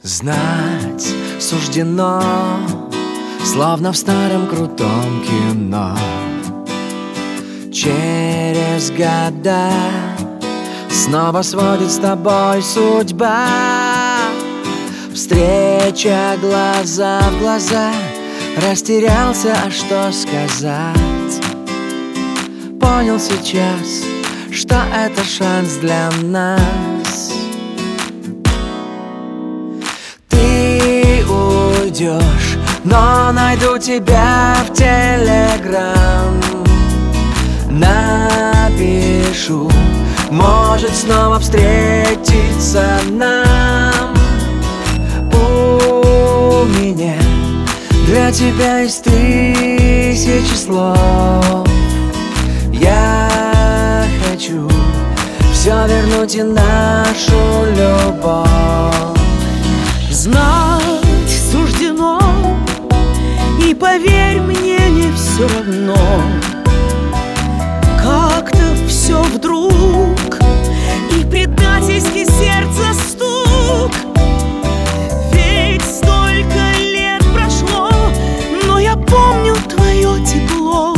Знать суждено, словно в старом крутом кино. Через года снова сводит с тобой судьба. Встреча глаза в глаза. Растерялся, а что сказать? Понял сейчас, что это шанс для нас. Ты уйдешь, но найду тебя в Телеграм. Напишу, может снова встретиться нам. У меня для тебя есть тысячи слов. Я хочу все вернуть и нашу любовь. Знать суждено, и поверь мне, не все равно. Как-то все вдруг, и предательский сердце стук. Ведь столько лет прошло, но я помню твое тепло.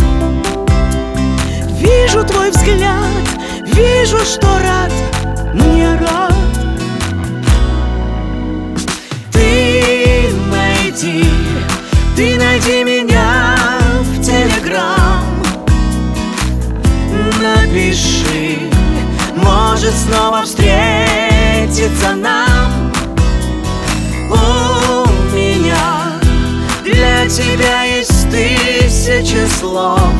Вижу твой взгляд, вижу, что рад, мне рад. Ты найди меня в Телеграм. Напиши, может снова встретиться нам. У меня для тебя есть тысячи слов.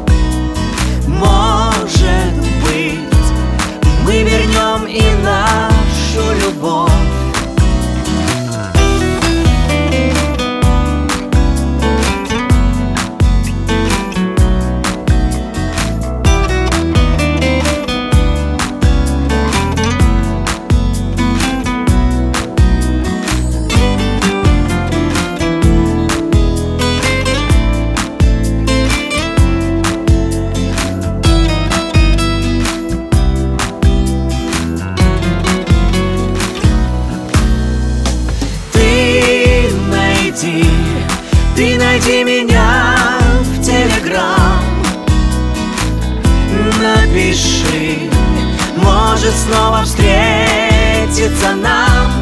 Может быть, мы вернем и нашу любовь. Ты найди меня в Телеграм. Напиши, может снова встретиться нам.